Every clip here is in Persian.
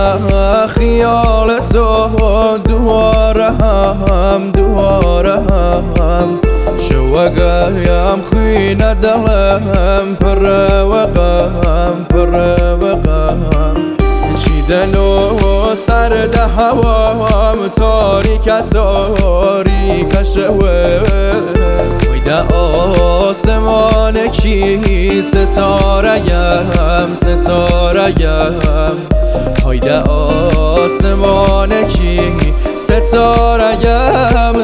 خیال تو دوباره هم شوقم خینا دلم پر وقم چیدنو سرد هوام تاریک شوه ویده آسمان کی ستاره‌ام هایده آسمان کی ستاره‌ام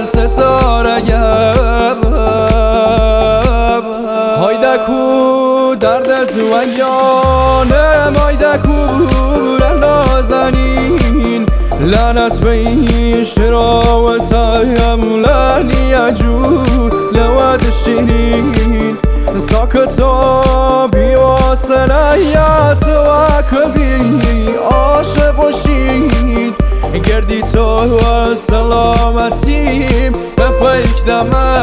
هایده کو درد تو ایانم هایده کو نازنین لعنت به این شراوتایم لعنی جود لواد شیرین ساکتا بیواسنه یاس و کبی عاشق و شید گردی تو سلامتیم به پیک دمه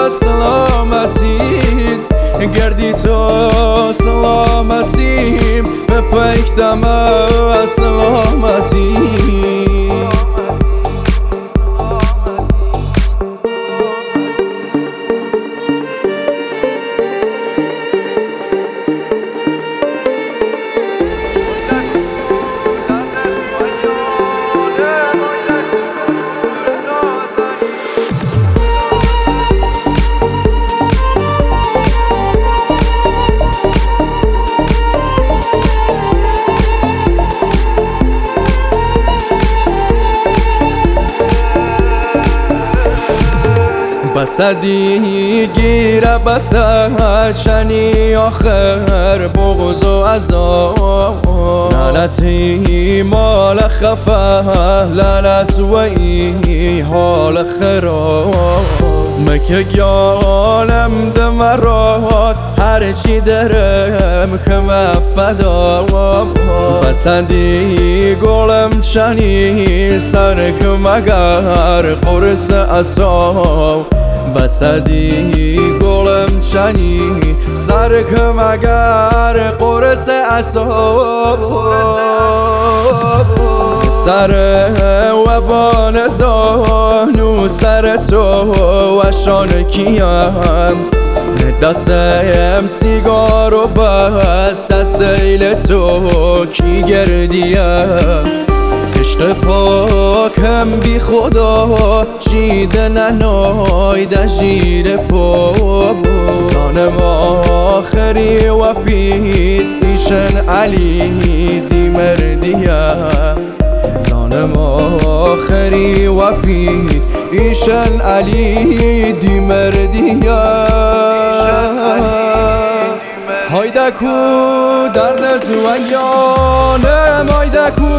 سلامتیم گردی تو سلامتیم به پیک دمه سلامتیم بسدی گیره بسد شنی آخر بغض و عذاب لعنتی مال خفه لعنت و ای حال خراب مکه گیانم دمرات هرچی درم که مفدا بسندی گلم چنی سر که مگر قرص اصاب بسدی گلم چنی سر که مگر قرص اصاب سر و بانزانو سر تو و شانکیم دستم سیگار و بس دست ایل تو کی گردیم عشق پاکم بی خدا چیده ننایده جیر پا زانم آخری و پید ایشن علی دی مردیم زانم آخری و پید ایشن علی دی مردیم هایده کو درد تو ایانم هایده کو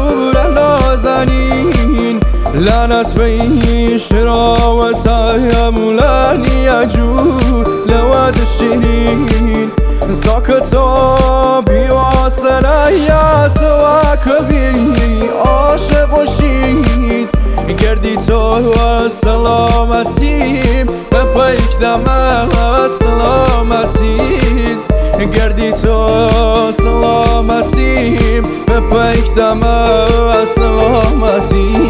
نازنین لعنت به این شراوتایم لعنی جود لواد شیرین ساکتا بیواسنه یاس و کبی عاشق و شید گردی تو سلامتیم به پیک دمه سلامتیم گردی تو سلامتیم به پیک دمه سلامتیم